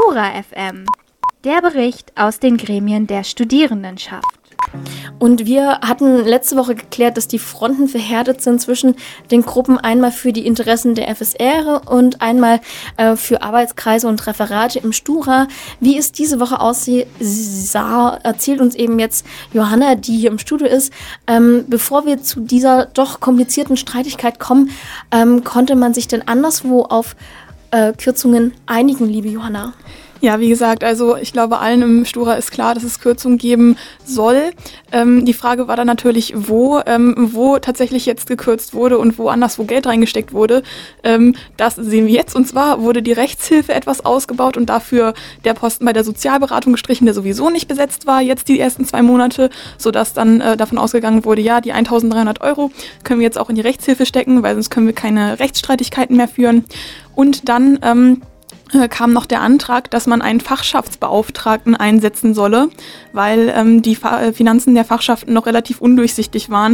Stura FM, der Bericht aus den Gremien der Studierendenschaft. Und wir hatten letzte Woche geklärt, dass die Fronten verhärtet sind zwischen den Gruppen, einmal für die Interessen der FSR und einmal für Arbeitskreise und Referate im Stura. Wie es diese Woche aussah, erzählt uns eben jetzt Johanna, die hier im Studio ist. Bevor wir zu dieser doch komplizierten Streitigkeit kommen, konnte man sich denn anderswo auf Kürzungen einigen, liebe Johanna? Ja, wie gesagt, also ich glaube, allen im Stura ist klar, dass es Kürzungen geben soll. Die Frage war dann natürlich, wo tatsächlich jetzt gekürzt wurde und woanders, wo Geld reingesteckt wurde. Das sehen wir jetzt. Und zwar wurde die Rechtshilfe etwas ausgebaut und dafür der Posten bei der Sozialberatung gestrichen, der sowieso nicht besetzt war, jetzt die ersten 2 Monate, sodass dann davon ausgegangen wurde, ja, die 1.300 € können wir jetzt auch in die Rechtshilfe stecken, weil sonst können wir keine Rechtsstreitigkeiten mehr führen. Und dann kam noch der Antrag, dass man einen Fachschaftsbeauftragten einsetzen solle, weil die Finanzen der Fachschaften noch relativ undurchsichtig waren.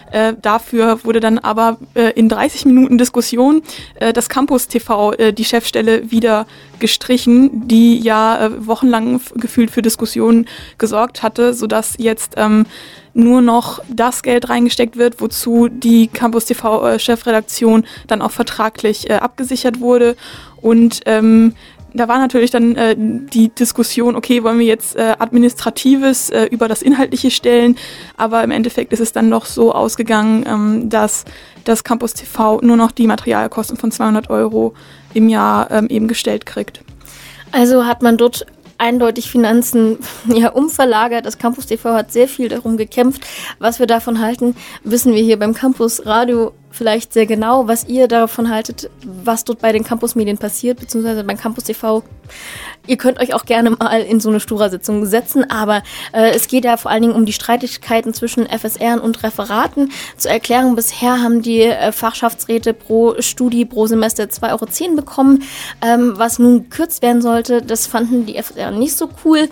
Dafür wurde dann aber in 30 Minuten Diskussion das Campus TV, die Chefstelle, wieder gestrichen, die ja wochenlang gefühlt für Diskussionen gesorgt hatte, sodass jetzt nur noch das Geld reingesteckt wird, wozu die Campus TV-Chefredaktion dann auch vertraglich abgesichert wurde. Und da war natürlich dann die Diskussion, okay, wollen wir jetzt Administratives über das Inhaltliche stellen, aber im Endeffekt ist es dann doch so ausgegangen, dass das Campus TV nur noch die Materialkosten von 200 € im Jahr eben gestellt kriegt. Also hat man dort eindeutig Finanzen umverlagert. Das Campus TV hat sehr viel darum gekämpft. Was wir davon halten, wissen wir hier beim Campus Radio vielleicht sehr genau. Was ihr davon haltet, was dort bei den Campusmedien passiert, beziehungsweise beim Campus TV. Ihr könnt euch auch gerne mal in so eine Stura-Sitzung setzen, aber es geht ja vor allen Dingen um die Streitigkeiten zwischen FSR und Referaten. Zur Erklärung, bisher haben die Fachschaftsräte pro Semester 2,10 € bekommen. Was nun gekürzt werden sollte, das fanden die FSR nicht so cool.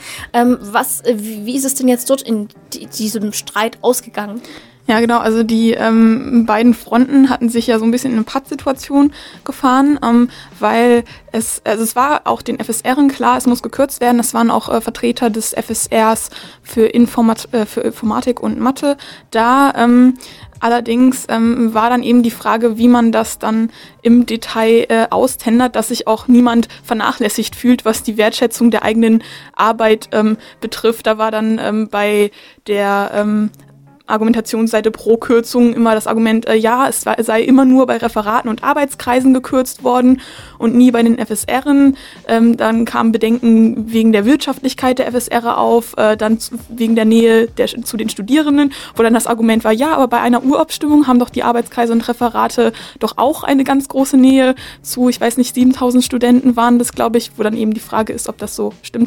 Wie ist es denn jetzt dort in diesem Streit ausgegangen? Ja, genau, also die beiden Fronten hatten sich ja so ein bisschen in eine Pattsituation gefahren, weil es war auch den FSRen klar, es muss gekürzt werden. Es waren auch Vertreter des FSRs für Informatik und Mathe da. Allerdings war dann eben die Frage, wie man das dann im Detail austendert, dass sich auch niemand vernachlässigt fühlt, was die Wertschätzung der eigenen Arbeit betrifft. Da war dann bei der Argumentationsseite pro Kürzung immer das Argument, es sei immer nur bei Referaten und Arbeitskreisen gekürzt worden und nie bei den FSRen. Dann kamen Bedenken wegen der Wirtschaftlichkeit der FSR auf, dann wegen der Nähe zu den Studierenden, wo dann das Argument war, ja, aber bei einer Urabstimmung haben doch die Arbeitskreise und Referate doch auch eine ganz große Nähe zu, ich weiß nicht, 7.000 Studenten waren das, glaube ich, wo dann eben die Frage ist, ob das so stimmt.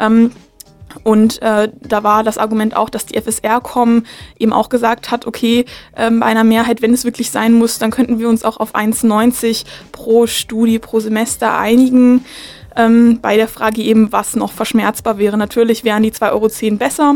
Und da war das Argument auch, dass die FSR-Com eben auch gesagt hat, okay, bei einer Mehrheit, wenn es wirklich sein muss, dann könnten wir uns auch auf 1,90 pro Studie, pro Semester einigen. Bei der Frage eben, was noch verschmerzbar wäre. Natürlich wären die 2,10 € besser.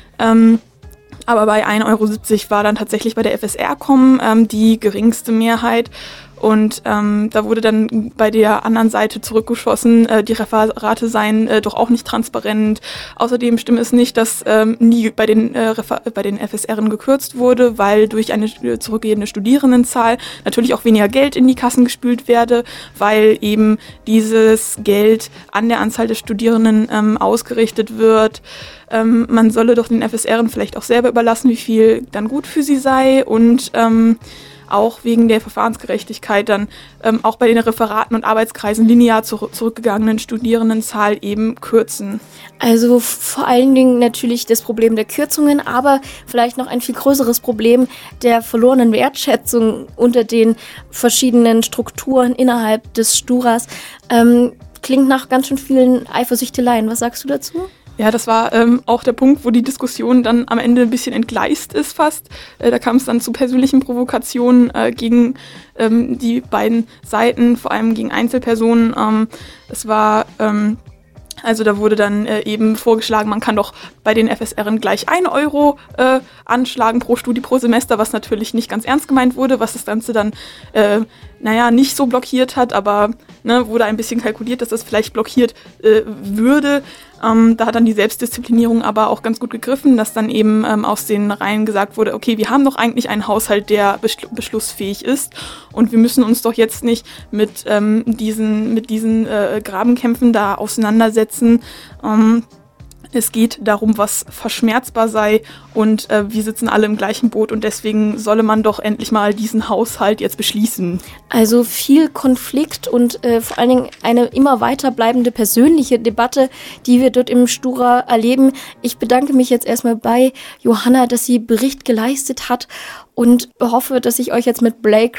Aber bei 1,70 € war dann tatsächlich bei der FSR-Com die geringste Mehrheit. Und da wurde dann bei der anderen Seite zurückgeschossen, die Referate seien doch auch nicht transparent. Außerdem stimme es nicht, dass nie bei den FSRen gekürzt wurde, weil durch eine zurückgehende Studierendenzahl natürlich auch weniger Geld in die Kassen gespült werde, weil eben dieses Geld an der Anzahl der Studierenden ausgerichtet wird. Man solle doch den FSRen vielleicht auch selber überlassen, wie viel dann gut für sie sei und auch wegen der Verfahrensgerechtigkeit dann auch bei den Referaten und Arbeitskreisen linear zurückgegangenen Studierendenzahl eben kürzen. Also vor allen Dingen natürlich das Problem der Kürzungen, aber vielleicht noch ein viel größeres Problem der verlorenen Wertschätzung unter den verschiedenen Strukturen innerhalb des Sturas. Klingt nach ganz schön vielen Eifersüchteleien. Was sagst du dazu? Ja, das war auch der Punkt, wo die Diskussion dann am Ende ein bisschen entgleist ist fast. Da kam es dann zu persönlichen Provokationen gegen die beiden Seiten, vor allem gegen Einzelpersonen. Es war Also da wurde dann eben vorgeschlagen, man kann doch bei den FSRen gleich 1 € anschlagen pro Studie pro Semester, was natürlich nicht ganz ernst gemeint wurde, was das Ganze dann nicht so blockiert hat, aber wurde ein bisschen kalkuliert, dass das vielleicht blockiert würde. Da hat dann die Selbstdisziplinierung aber auch ganz gut gegriffen, dass dann eben aus den Reihen gesagt wurde, okay, wir haben doch eigentlich einen Haushalt, der beschlussfähig ist und wir müssen uns doch jetzt nicht mit diesen Grabenkämpfen da auseinandersetzen. Es geht darum, was verschmerzbar sei und wir sitzen alle im gleichen Boot und deswegen solle man doch endlich mal diesen Haushalt jetzt beschließen. Also viel Konflikt und vor allen Dingen eine immer weiter bleibende persönliche Debatte, die wir dort im Stura erleben. Ich bedanke mich jetzt erstmal bei Johanna, dass sie Bericht geleistet hat und hoffe, dass ich euch jetzt mit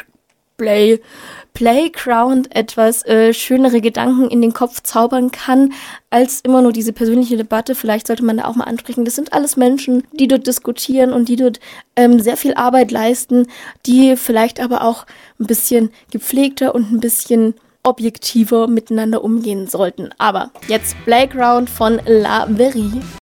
Playground etwas schönere Gedanken in den Kopf zaubern kann, als immer nur diese persönliche Debatte. Vielleicht sollte man da auch mal ansprechen. Das sind alles Menschen, die dort diskutieren und die dort sehr viel Arbeit leisten, die vielleicht aber auch ein bisschen gepflegter und ein bisschen objektiver miteinander umgehen sollten. Aber jetzt Playground von La Verrie.